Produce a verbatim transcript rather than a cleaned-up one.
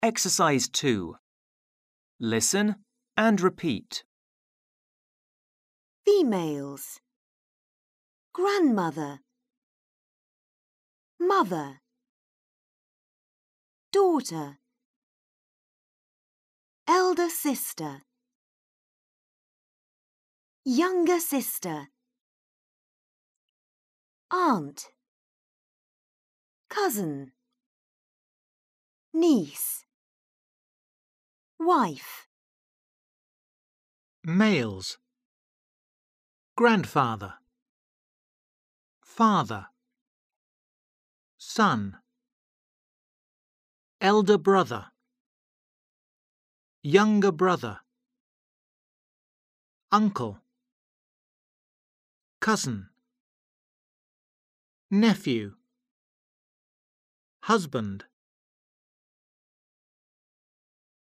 Exercise two. Listen and repeat. Females. Grandmother. Mother. Daughter. Elder sister. Younger sister. Aunt. Cousin. Niece. Wife. Males. Grandfather. Father. Son. Elder brother. Younger brother. Uncle. Cousin. Nephew. Husband.